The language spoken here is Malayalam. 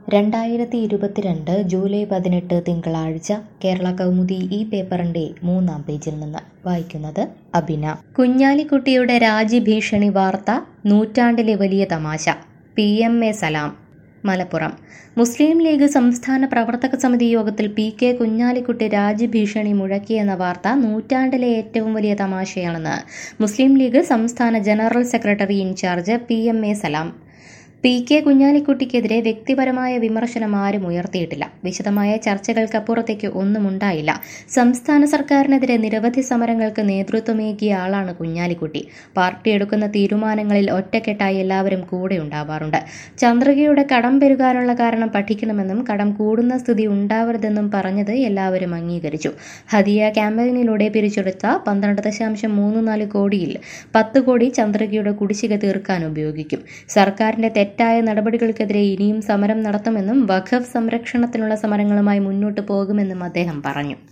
2022 ജൂലൈ 18 തിങ്കളാഴ്ച കേരള കൗമുദി ഈ പേപ്പറിന്റെ 3-ാം പേജിൽ നിന്ന് വായിക്കുന്നത് അബിന. കുഞ്ഞാലിക്കുട്ടിയുടെ രാജ്യഭീഷണി വാർത്ത നൂറ്റാണ്ടിലെ വലിയ തമാശ. PMA സലാം. മലപ്പുറം. മുസ്ലിം ലീഗ് സംസ്ഥാന പ്രവർത്തക സമിതി യോഗത്തിൽ PK കുഞ്ഞാലിക്കുട്ടി രാജ്യഭീഷണി മുഴക്കിയെന്ന വാർത്ത നൂറ്റാണ്ടിലെ ഏറ്റവും വലിയ തമാശയാണെന്ന് മുസ്ലിം ലീഗ് സംസ്ഥാന general secretary in charge PMA Salam. PK കുഞ്ഞാലിക്കുട്ടിക്കെതിരെ വ്യക്തിപരമായ വിമർശനം ആരും ഉയർത്തിയിട്ടില്ല. വിശദമായ ചർച്ചകൾക്കപ്പുറത്തേക്ക് ഒന്നും ഉണ്ടായില്ല. സംസ്ഥാന സർക്കാരിനെതിരെ നിരവധി സമരങ്ങൾക്ക് നേതൃത്വമേകിയ ആളാണ് കുഞ്ഞാലിക്കുട്ടി. പാർട്ടി എടുക്കുന്ന തീരുമാനങ്ങളിൽ ഒറ്റക്കെട്ടായി എല്ലാവരും കൂടെ ഉണ്ടാവാറുണ്ട്. ചന്ദ്രികയുടെ കടം പെരുകാനുള്ള കാരണം പഠിക്കണമെന്നും കടം കൂടുന്ന സ്ഥിതി ഉണ്ടാവരുതെന്നും പറഞ്ഞത് എല്ലാവരും അംഗീകരിച്ചു. ഹദിയ ക്യാമ്പയിനിലൂടെ പിരിച്ചെടുത്ത 12.34 കോടിയിൽ 10 കോടി ചന്ദ്രികയുടെ കുടിശ്ശിക തീർക്കാൻ ഉപയോഗിക്കും. സർക്കാരിന്റെ തെറ്റായ നടപടികൾക്കെതിരെ ഇനിയും സമരം നടത്തുമെന്നും വഖഫ് സംരക്ഷണത്തിനുള്ള സമരങ്ങളുമായി മുന്നോട്ടു പോകുമെന്നും അദ്ദേഹം പറഞ്ഞു.